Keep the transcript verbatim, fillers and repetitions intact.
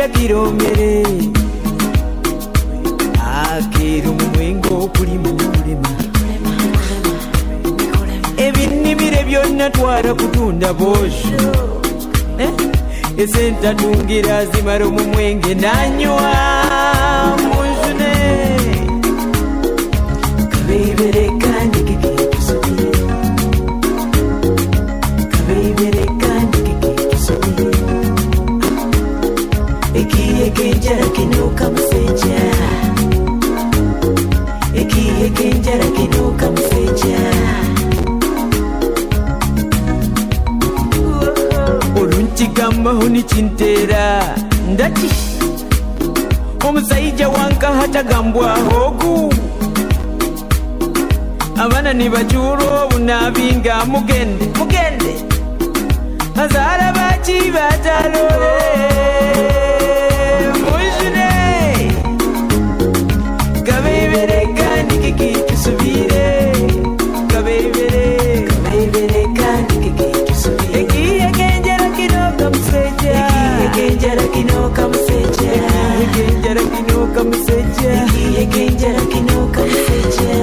kira kiromere akero mwengo kuli mulema ebinimire byonna twara kutunda bosho eh esenta tungira zimaro mu mwenge nanywa mujune kabebere kandi kikitusubiye kabebere kandi kikitusubiye ekiye kenjara kinuka museja ekiye kenjara kinuka museja olunchigamba honi chintera ndati omusaija wanka hatagambwa hogu abana nibachuro bunabinga mugende mugende azara bachi batalore mujune kabebere kandi kikitusubire kabebere kabebere kandi kikitusubire ekiye kenjera kinoka museja ekiye kenjera kinoka museja ekiye kenjera kinoka museja ekiye kenjera kinoka museja